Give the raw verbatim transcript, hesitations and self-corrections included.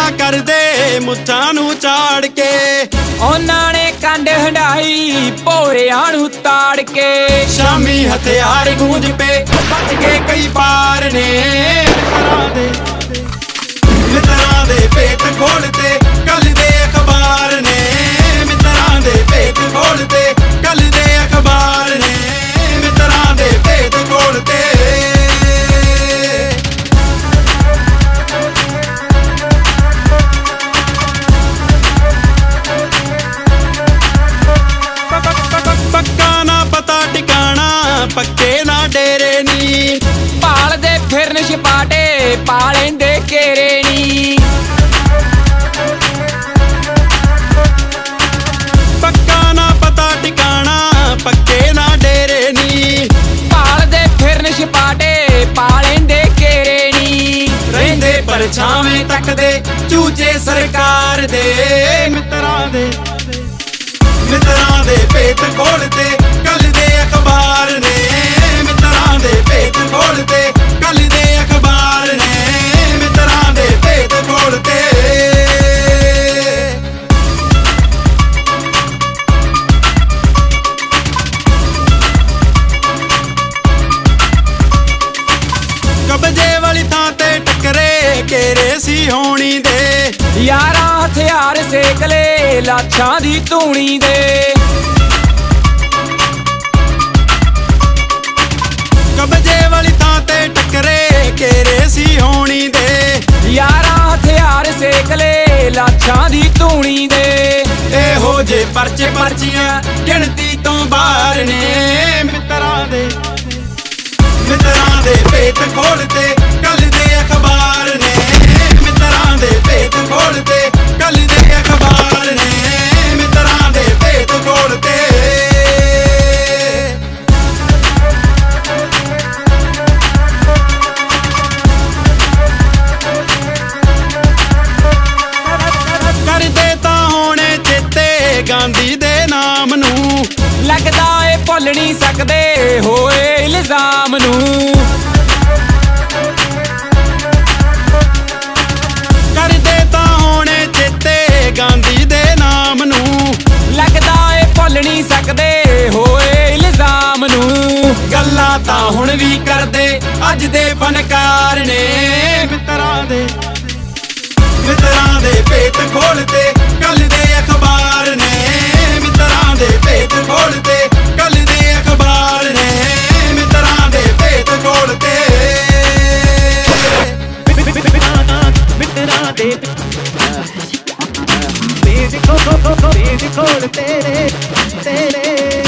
ਕਰਦੇ ਮੁੱਛਾਂ ਨੂੰ ਝਾੜ ਕੇ। ਉਹਨਾਂ ਨੇ ਕੰਡ ਹੰਡਾਈ ਭੋਰਿਆਂ ਨੂੰ ਤਾੜ ਕੇ। ਸ਼ਾਮੀ ਹਥਿਆਰ ਗੂੰਜ ਪੇ ਬਚ ਕੇ ਕਈ ਪਾਰ ਨੇ। ਮਿੱਤਰਾਂ ਦੇ ਭੇਤ ਖੋਲ੍ਹਤੇ ਕੱਲ ਦੇ ਅਖਬਾਰ ਨੇ। ਮਿੱਤਰਾਂ ਦੇ ਭੇਤ ਖੋਲ੍ਹਤੇ ਕੱਲ ਦੇ ਅਖਬਾਰ ਨੇ। ਮਿੱਤਰਾਂ ਦੇ ਭੇਤ ਖੋਲ੍ਹਤੇ। ਪੱਕਾ ਨਾ ਪਤਾ ਟਿਕਾਣਾ ਪੱਕੇ ਨਾ ਡੇਰੇ ਨੀ। ਭਾਲਦੇ ਫਿਰਨ ਛਪਾਟੇ ਪਾ ਲੈਂਦੇ ਘੇਰੇ ਨੀ। ਪੱਕਾ ਨਾ ਪਤਾ ਟਿਕਾਣਾ ਪੱਕੇ ਨਾ ਡੇਰੇ ਨੀ। ਭਾਲਦੇ ਫਿਰਨ ਛਪਾਟੇ ਪਾ ਲੈਂਦੇ ਘੇਰੇ ਨੀ। ਰਹਿੰਦੇ ਪਰਛਾਵੇਂ ਤੱਕਦੇ ਚੂਚੇ ਸਰਕਾਰ ਦੇ। ਮਿੱਤਰਾਂ ਦੇ ਮਿੱਤਰਾਂ ਦੇ ਭੇਤ ਖੋਲ੍ਹਤੇ ਕੱਲ ਦੇ ਅਖਬਾਰ ਨੇ। ਮਿੱਤਰਾਂ ਦੇ ਭੇਤ ਖੋਲ੍ਹਤੇ ਕੱਲ ਦੇ ਅਖਬਾਰ ਨੇ। ਮਿੱਤਰਾਂ ਦੇ ਭੇਤ ਖੋਲ੍ਹਤੇ। ਕਬਜੇ ਵਾਲੀ ਥਾਂ ਤੇ ਟੱਕਰੇ ਘੇਰੇ ਸੀ ਹੋਣੀ ਦੇ। ਯਾਰਾਂ ਹਥਿਆਰ ਸੇਕ ਲੈ ਲਾਸ਼ਾਂ ਦੀ ਧੂਣੀ ਦੇ। ਕਬਜੇ ਵਾਲੀ ਥਾਂ ਤੇ ਟੱਕਰੇ ਘੇਰੇ ਸੀ ਹੋਣੀ ਦੇ। ਯਾਰਾਂ ਹਥਿਆਰ ਸੇਕ ਲੈ ਲਾਸ਼ਾਂ ਦੀ ਧੂਣੀ ਦੇ। ਇਹੋ ਜੇ ਪਰਚੇ ਪਰਚੀਆਂ ਗਿਣਤੀ ਤੋਂ ਬਾਹਰ ਨੇ। ਮਿੱਤਰਾਂ ਦੇ ਮਿੱਤਰਾਂ ਦੇ ਭੇਤ ਖੋਲ੍ਹਤੇ ਕੱਲ ਦੇ ਅਖਬਾਰ ਨੇ। ਮਿੱਤਰਾਂ ਦੇ ਭੇਤ ਖੋਲ੍ਹਤੇ ਕੱਲ ਦੇ ਅਖਬਾਰ ਨੇ। ਮਿੱਤਰਾਂ ਦੇ ਭੇਤ ਖੋਲ੍ਹਤੇ। ਕਰਦੇ ਤਾਂ ਹੋਣੇ ਚੇਤੇ ਗਾਂਧੀ ਦੇ ਨਾਮ ਨੂੰ। ਲੱਗਦਾ ਏ ਭੁੱਲ ਨਹੀਂ ਸਕਦੇ ਹੋਏ ਇਲਜ਼ਾਮ ਨੂੰ। ਕਰਦੇ ਤਾਂ ਹੋਣੇ ਚੇਤੇ ਗਾਂਧੀ ਦੇ ਨਾਮ ਨੂੰ। ਲੱਗਦਾ ਏ ਭੁੱਲ ਨਹੀਂ ਸਕਦੇ ਹੋਏ ਇਲਜ਼ਾਮ ਨੂੰ। ਗੱਲਾਂ ਤਾਂ ਹੁਣ ਵੀ ਕਰਦੇ ਅੱਜ ਦੇ ਫਨਕਾਰ ਨੇ। ਮਿੱਤਰਾਂ ਦੇ ਮਿੱਤਰਾਂ ਦੇ ਭੇਤ ਖੋਲ੍ਹਤੇ ਕੱਲ ਦੇ ਅਖਬਾਰ ਨੇ। ਮਿੱਤਰਾਂ ਦੇ ਭੇਤ ਖੋਲ੍ਹਤੇ ਕੱਲ ਦੇ ਅਖਬਾਰ ਨੇ। ਮਿੱਤਰਾਂ ਦੇ ਭੇਤ ਖੋਲ੍ਹਤੇ। ਮਿੱਤਰਾਂ ਦੇ ਭੇਤ ਖੋਲ੍ਹਤੇ ਤੇਰੇ ਤੇਰੇ